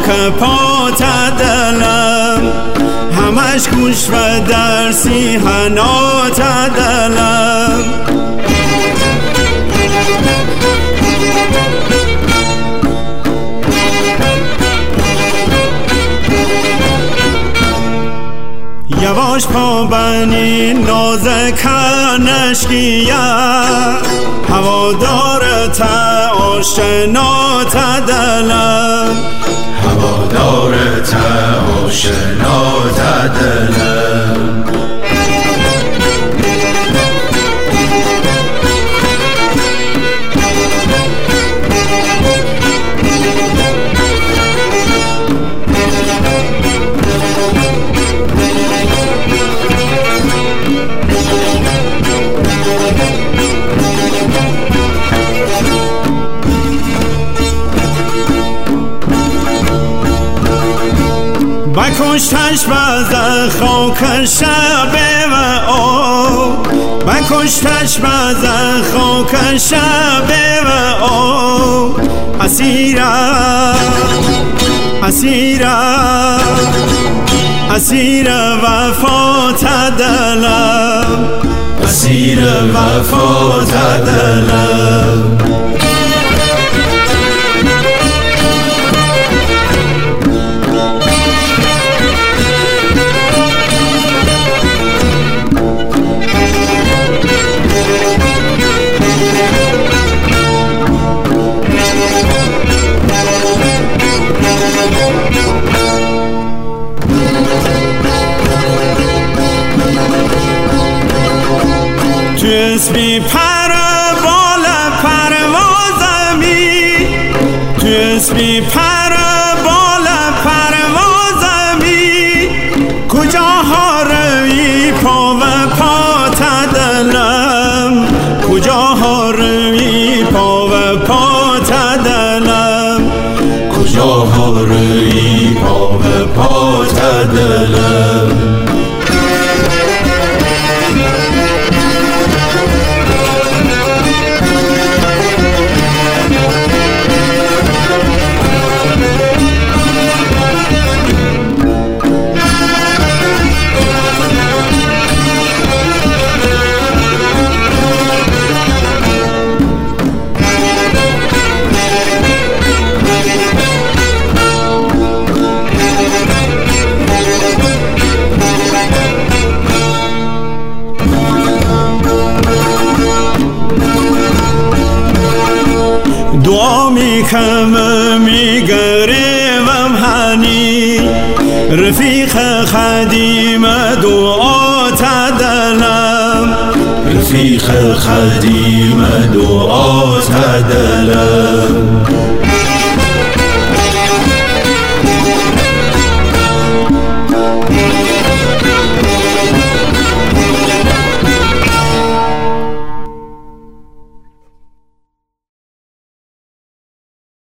خاک پات دلم، همش گوش و درسی هنات دلم. یواش پا بنی نازکنشگیه، هوادارت آشنات دلم، هوادارت آشنات دلم. بکشتش بز خاک شب و او، بکشتش بز خاک شب و او. اسیر وفات دلم، اسیر وفات دلم. تو اسبی پر بالا پروازمی، تو اسبی پر بالا پروازمی. کجا ها روی پا و پات دلم، کجا ها روی پا و پات دلم، کجا ها روی پا و پات دلم. دعا میکنم میگریمم هنی، رفیق خدیم دعات دلم، رفیق خدیم دعات دلم.